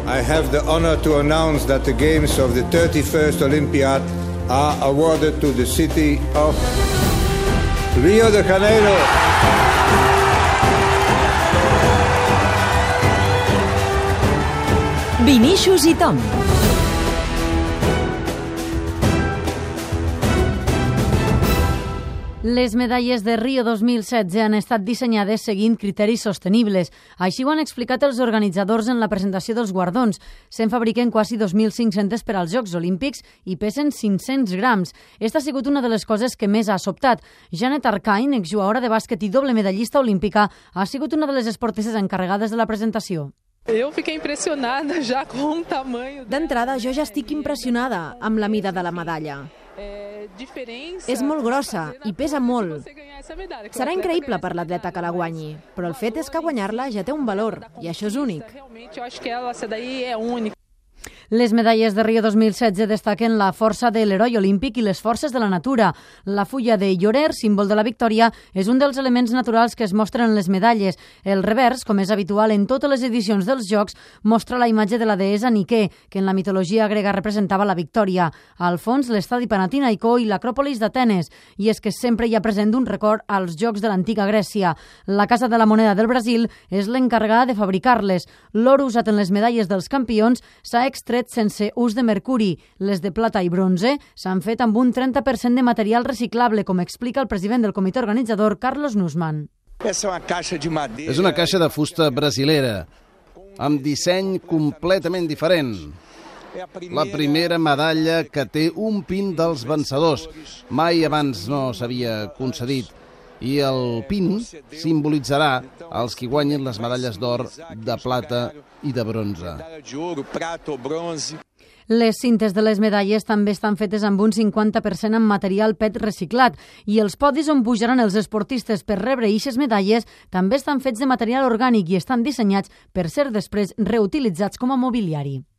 I have the honor to announce that the games of the 31st Olympiad are awarded to the city of Rio de Janeiro. Vinícius i Tom. Les medalles de Rio 2016 han estat dissenyades seguint criteris sostenibles. Així ho han explicat els organitzadors en la presentació dels guardons. Se'n fabriquen quasi 2.500 per als Jocs Olímpics i pesen 500 grams. Esta ha sigut una de les coses que més ha sobtat. Janet Arkain, exjugadora de bàsquet i doble medallista olímpica, ha sigut una de les esportistes encarregades de la presentació. Eu fiquei impressionada já com o tamanho. D'entrada, jo ja estic impressionada amb la mida de la medalla. És molt grossa i pesa molt. Serà increïble per l'atleta que la guanyi, però el fet és que guanyar-la ja té un valor, i això és únic. Les medalles de Rio 2016 destaquen la força de l'heroi olímpic i les forces de la natura. La fulla de llorer, símbol de la victòria, és un dels elements naturals que es mostren en les medalles. El revers, com és habitual en totes les edicions dels Jocs, mostra la imatge de la deessa Nike, que en la mitologia grega representava la victòria. Al fons, l'estadi Panathinaiko i l'Acròpolis d'Atenes. I és que sempre hi ha present un record als Jocs de l'antiga Grècia. La Casa de la Moneda del Brasil és l'encarregada de fabricar-les. L'or usat en les medalles dels campions s'ha extret sense ús de mercuri. Les de plata i bronze s'han fet amb un 30% de material reciclable, com explica el president del comitè organitzador, Carlos Nussmann. És una caixa de fusta brasilera, amb disseny completament diferent. La primera medalla que té un pin dels vencedors. Mai abans no s'havia concedit. I el pin simbolitzarà els qui guanyin les medalles d'or, de plata i de bronze. Les cintes de les medalles també estan fetes amb un 50% en material PET reciclat i els podis on pujaran els esportistes per rebre eixes medalles també estan fets de material orgànic i estan dissenyats per ser després reutilitzats com a mobiliari.